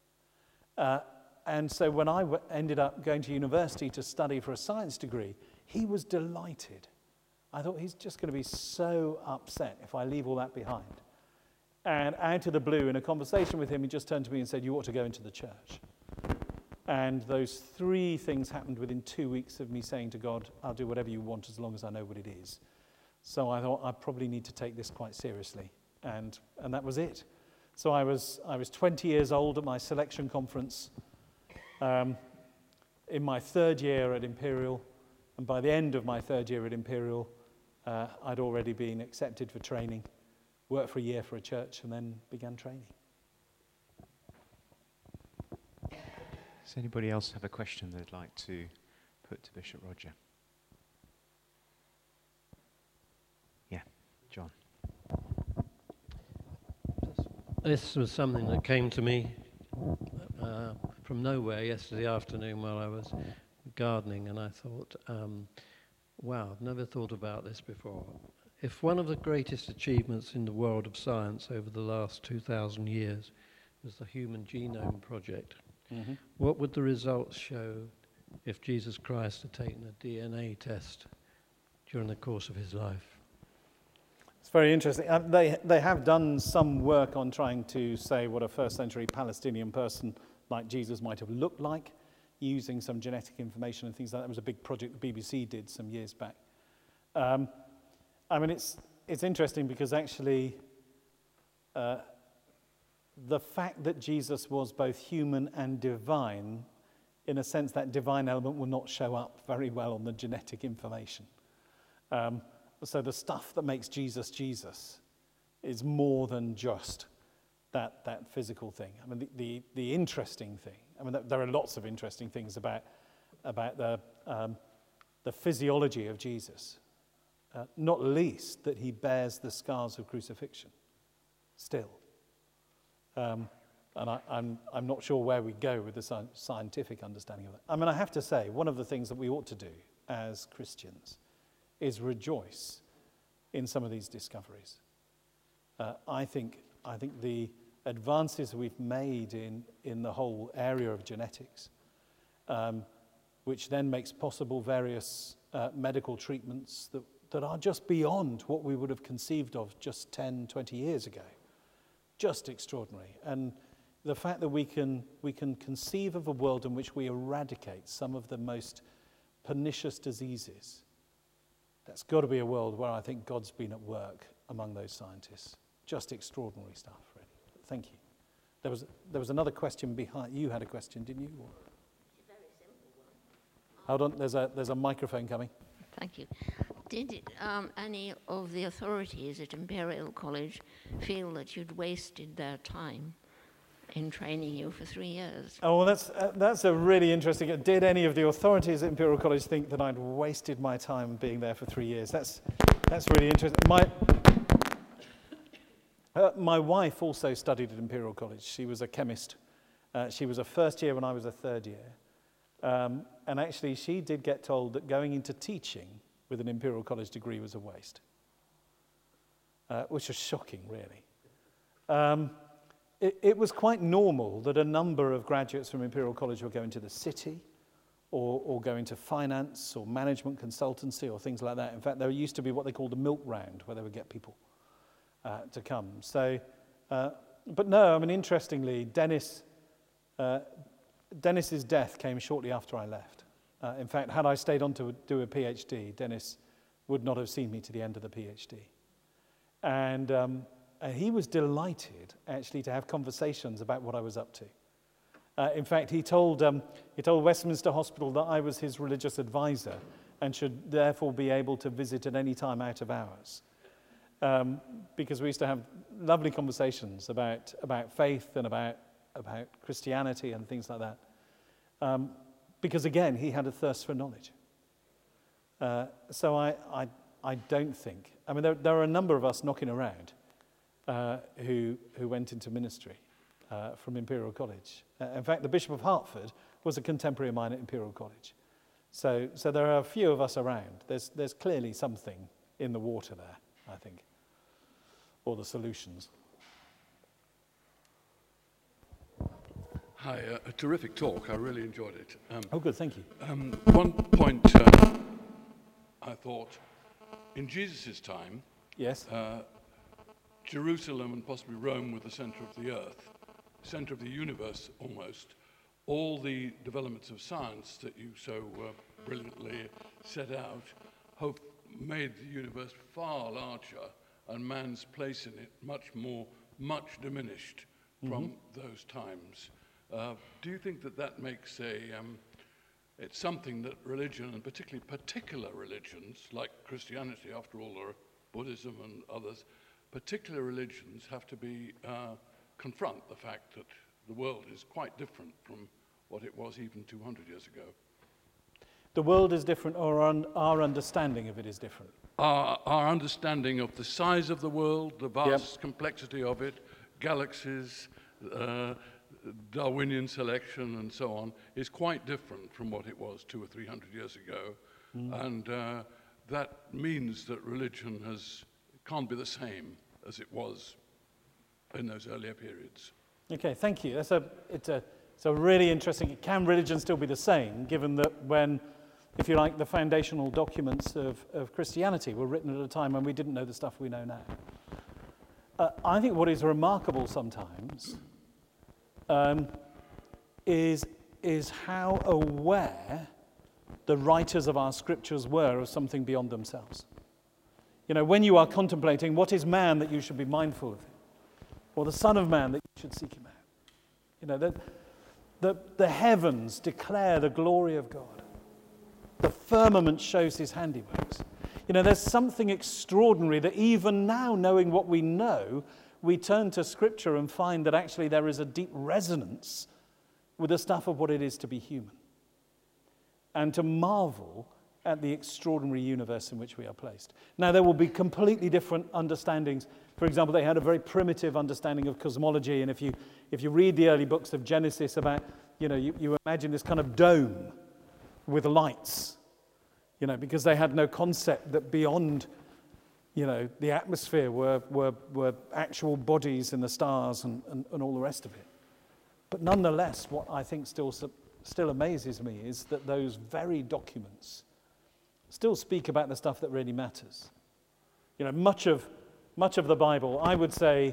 And so when I ended up going to university to study for a science degree, he was delighted. I thought, he's just going to be so upset if I leave all that behind. And out of the blue, in a conversation with him, he just turned to me and said, you ought to go into the church. And those 3 things happened within 2 weeks of me saying to God, I'll do whatever you want as long as I know what it is. So I thought, I probably need to take this quite seriously. And that was it. So I was 20 years old at my selection conference in my 3rd year at Imperial. And by the end of my 3rd year at Imperial, I'd already been accepted for training, worked for a year for a church, and then began training. Does anybody else have a question they'd like to put to Bishop Roger? Yeah, John. This was something that came to me from nowhere yesterday afternoon while I was gardening, and I thought, wow, I've never thought about this before. If one of the greatest achievements in the world of science over the last 2,000 years was the Human Genome Project, what would the results show if Jesus Christ had taken a DNA test during the course of his life? It's very interesting. They have done some work on trying to say what a first-century Palestinian person like Jesus might have looked like, using some genetic information and things like that. It was a big project the BBC did some years back. I mean, it's interesting because actually the fact that Jesus was both human and divine, in a sense that divine element will not show up very well on the genetic information. So the stuff that makes Jesus Jesus is more than just that physical thing. I mean, the interesting thing, I mean, there are lots of interesting things about the physiology of Jesus, not least that he bears the scars of crucifixion still. And I'm not sure where we go with the scientific understanding of that. I mean, I have to say, one of the things that we ought to do as Christians is rejoice in some of these discoveries. I think the advances we've made in the whole area of genetics, which then makes possible various medical treatments that are just beyond what we would have conceived of just 10, 20 years ago. Just extraordinary. And the fact that we can conceive of a world in which we eradicate some of the most pernicious diseases, that's got to be a world where I think God's been at work among those scientists. Just extraordinary stuff, really. Thank you. There was another question behind. You had a question, didn't you? It's a very simple one. Hold on, there's a microphone coming. Thank you. Did any of the authorities at Imperial College feel that you'd wasted their time in training you for 3 years? Oh, well, that's a really interesting. Did any of the authorities at Imperial College think that I'd wasted my time being there for 3 years? That's really interesting. My wife also studied at Imperial College. She was a chemist. She was a first year when I was a third year. And actually, she did get told that going into teaching with an Imperial College degree was a waste, which was shocking, really. It was quite normal that a number of graduates from Imperial College would go into the city or go into finance or management consultancy or things like that. In fact, there used to be what they called a milk round, where they would get people to come. So, but no, I mean, interestingly, Dennis's death came shortly after I left. In fact, had I stayed on to do a PhD, Dennis would not have seen me to the end of the PhD. And he was delighted, actually, to have conversations about what I was up to. In fact, he told Westminster Hospital that I was his religious advisor and should therefore be able to visit at any time out of hours. Because we used to have lovely conversations about faith and about Christianity and things like that. Because again, he had a thirst for knowledge. So I don't think. I mean, there are a number of us knocking around who went into ministry from Imperial College. In fact, the Bishop of Hertford was a contemporary of mine at Imperial College. So there are a few of us around. There's clearly something in the water there, I think, or the solutions. Hi, a terrific talk. I really enjoyed it. Oh, good, thank you. One point I thought, in Jesus' time, Yes. Jerusalem and possibly Rome were the center of the earth, center of the universe almost. All the developments of science that you so brilliantly set out have made the universe far larger and man's place in it much diminished from those times. Do you think that makes it's something that religion, and particularly particular religions like Christianity, after all, or Buddhism and others, particular religions have to be confront the fact that the world is quite different from what it was even 200 years ago? The world is different, or our understanding of it is different? Our understanding of the size of the world, the vast complexity of it, galaxies, Darwinian selection and so on, is quite different from what it was 200 or 300 years ago. And that means that religion can't be the same as it was in those earlier periods. Okay, thank you. It's a really interesting. Can religion still be the same, given that when, if you like, the foundational documents of Christianity were written at a time when we didn't know the stuff we know now? I think what is remarkable sometimes is how aware the writers of our scriptures were of something beyond themselves. You know, when you are contemplating what is man that you should be mindful of him, or the Son of Man that you should seek him out. You know, the heavens declare the glory of God. The firmament shows his handiworks. You know, there's something extraordinary that even now, knowing what we know, we turn to Scripture and find that actually there is a deep resonance with the stuff of what it is to be human. And to marvel at the extraordinary universe in which we are placed. Now, there will be completely different understandings. For example, they had a very primitive understanding of cosmology, and if you read the early books of Genesis about, you know, you imagine this kind of dome with lights, you know, because they had no concept that beyond, you know, the atmosphere were actual bodies in the stars and all the rest of it. But nonetheless, what I think still amazes me is that those very documents still speak about the stuff that really matters. You know, much of the Bible, I would say,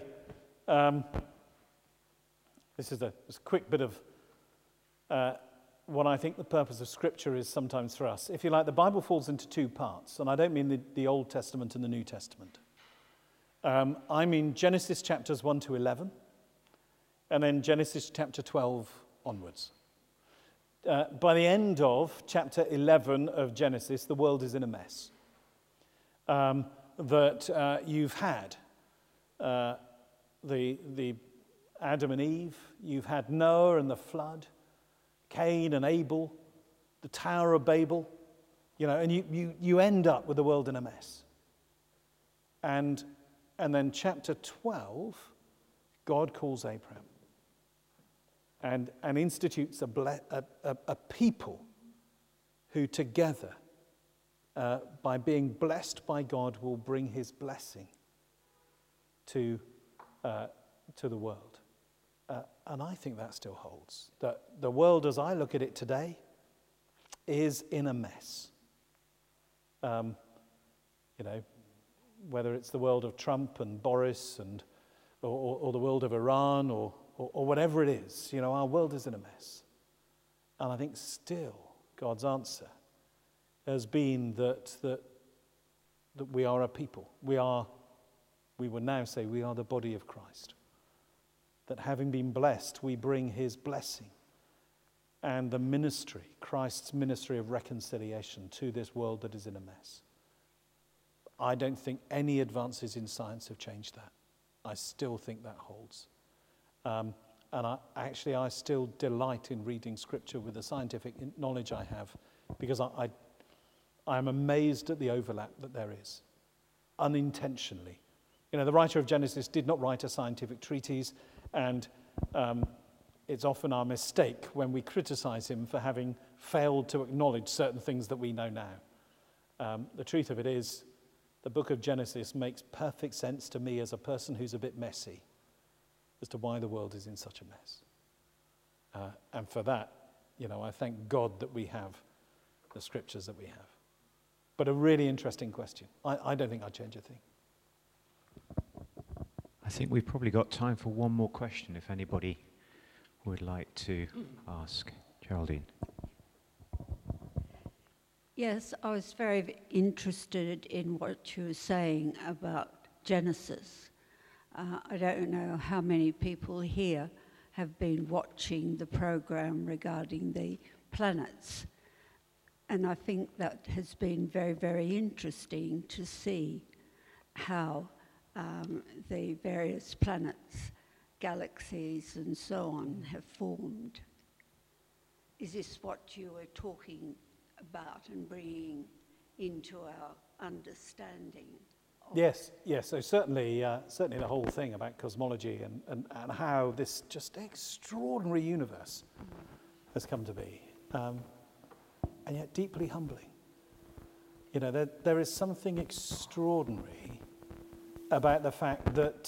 this is a quick bit of what I think the purpose of Scripture is sometimes for us. If you like, the Bible falls into two parts, and I don't mean the Old Testament and the New Testament. I mean Genesis chapters 1 to 11, and then Genesis chapter 12 onwards. By the end of chapter 11 of Genesis, the world is in a mess. You've had the Adam and Eve, you've had Noah and the flood, Cain and Abel, the Tower of Babel, you know, and you end up with the world in a mess. And then chapter 12, God calls Abraham and institutes a people who together, by being blessed by God, will bring his blessing to the world. And I think that still holds. That the world, as I look at it today, is in a mess. You know, whether it's the world of Trump and Boris or the world of Iran or whatever it is, you know, our world is in a mess. And I think still God's answer has been that we are a people. We would now say we are the body of Christ. That having been blessed, we bring his blessing and the ministry, Christ's ministry of reconciliation to this world that is in a mess. I don't think any advances in science have changed that. I still think that holds. And I still delight in reading Scripture with the scientific knowledge I have, because I am amazed at the overlap that there is, unintentionally. You know, the writer of Genesis did not write a scientific treatise, and it's often our mistake when we criticize him for having failed to acknowledge certain things that we know now. The truth of it is, the book of Genesis makes perfect sense to me as a person who's a bit messy as to why the world is in such a mess. And for that, I thank God that we have the scriptures that we have. But a really interesting question. I don't think I'd change a thing. I think we've probably got time for one more question if anybody would like to ask. Geraldine. Yes, I was very interested in what you were saying about Genesis. I don't know how many people here have been watching the program regarding the planets. And I think that has been very, very interesting to see how the various planets, galaxies and so on have formed. Is this what you were talking about and bringing into our understanding? Yes. So certainly the whole thing about cosmology and how this just extraordinary universe has come to be, and yet deeply humbling. There is something extraordinary about the fact that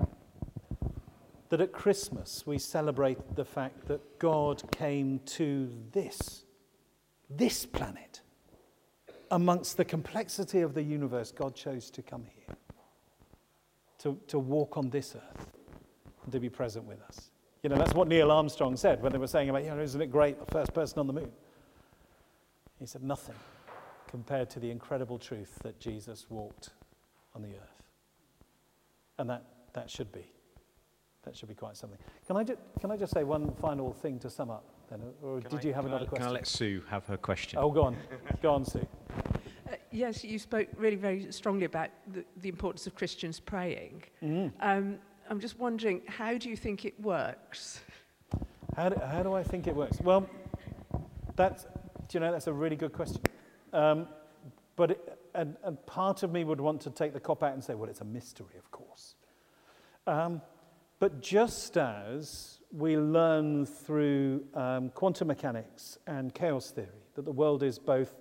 at Christmas we celebrate the fact that God came to this planet. Amongst the complexity of the universe, God chose to come here, to walk on this earth, and to be present with us. That's what Neil Armstrong said when they were saying about, isn't it great, the first person on the moon? He said nothing compared to the incredible truth that Jesus walked on the earth. And that should be quite something. Can I just say one final thing to sum up then? Or did you have another question? Can I let Sue have her question? Oh, go on. Go on, Sue. Yes, you spoke really very strongly about the importance of Christians praying. Mm. I'm just wondering, how do you think it works? How do I think it works? Well, that's a really good question. But part of me would want to take the cop out and say, well, it's a mystery, of course. But just as we learn through quantum mechanics and chaos theory that the world is both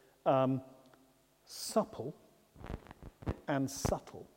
supple and subtle,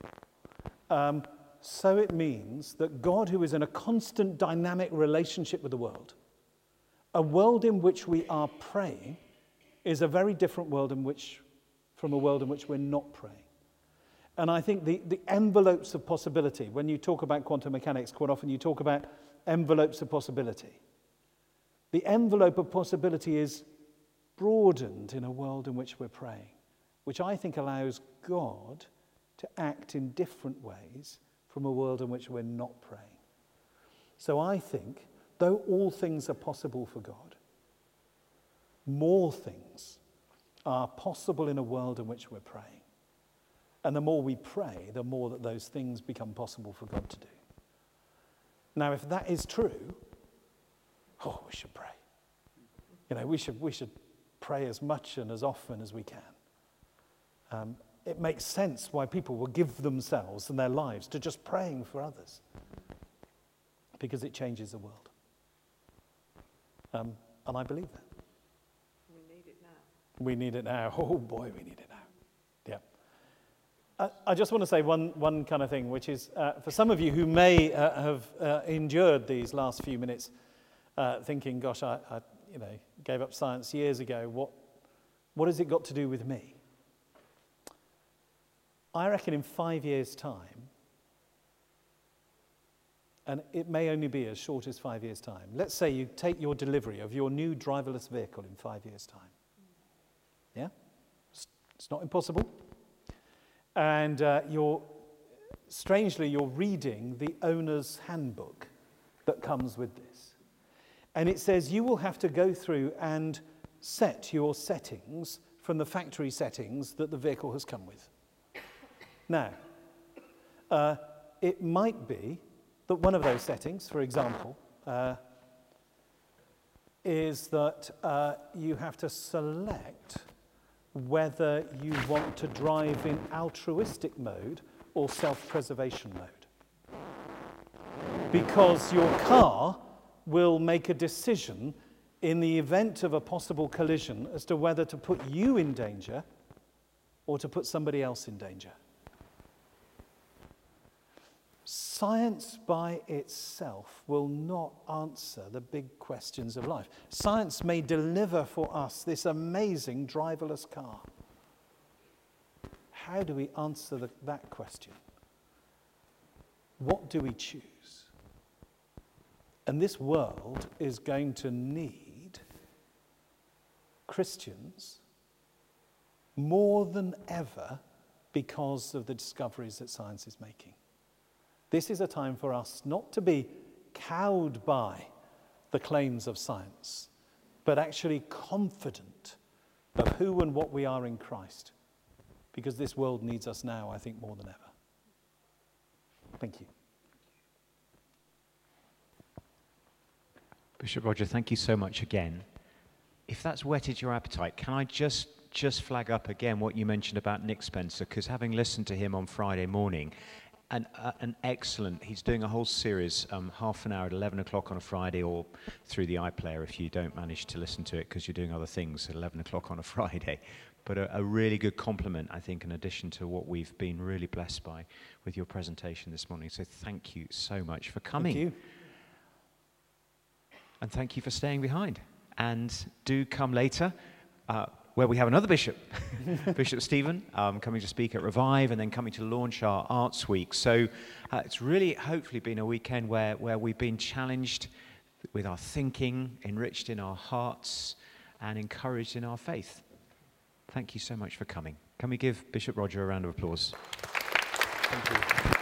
so it means that God, who is in a constant dynamic relationship with the world, a world in which we are praying, is a very different world from a world in which we're not praying. And I think the envelopes of possibility, when you talk about quantum mechanics, quite often you talk about envelopes of possibility. The envelope of possibility is broadened in a world in which we're praying, which I think allows God to act in different ways from a world in which we're not praying. So I think, though all things are possible for God, more things are possible in a world in which we're praying. And the more we pray, the more that those things become possible for God to do. Now, if that is true, we should pray. We should pray as much and as often as we can. It makes sense why people will give themselves and their lives to just praying for others, because it changes the world. And I believe that. We need it now. We need it now. Oh boy, we need it now. Yeah. I just want to say one kind of thing, which is for some of you who may have endured these last few minutes, thinking, "Gosh, I gave up science years ago. What has it got to do with me?" I reckon in 5 years' time, and it may only be as short as 5 years' time. Let's say you take your delivery of your new driverless vehicle in 5 years' time. Yeah? It's not impossible. And you're reading the owner's handbook that comes with this. And it says you will have to go through and set your settings from the factory settings that the vehicle has come with. Now, it might be that one of those settings, for example, is that you have to select whether you want to drive in altruistic mode or self-preservation mode. Because your car will make a decision in the event of a possible collision as to whether to put you in danger or to put somebody else in danger. Science by itself will not answer the big questions of life. Science may deliver for us this amazing driverless car. How do we answer that question? What do we choose? And this world is going to need Christians more than ever because of the discoveries that science is making. This is a time for us not to be cowed by the claims of science, but actually confident of who and what we are in Christ, because this world needs us now, I think, more than ever. Thank you. Bishop Roger, thank you so much again. If that's whetted your appetite, can I just flag up again what you mentioned about Nick Spencer, because having listened to him on Friday morning, an excellent, he's doing a whole series, half an hour at 11 o'clock on a Friday, or through the iPlayer if you don't manage to listen to it because you're doing other things at 11 o'clock on a Friday. But a really good compliment, I think, in addition to what we've been really blessed by with your presentation this morning. So thank you so much for coming. Thank you. And thank you for staying behind. And do come later, where we have another bishop, Bishop Stephen, coming to speak at Revive and then coming to launch our Arts Week. So it's really hopefully been a weekend where we've been challenged with our thinking, enriched in our hearts, and encouraged in our faith. Thank you so much for coming. Can we give Bishop Roger a round of applause? Thank you.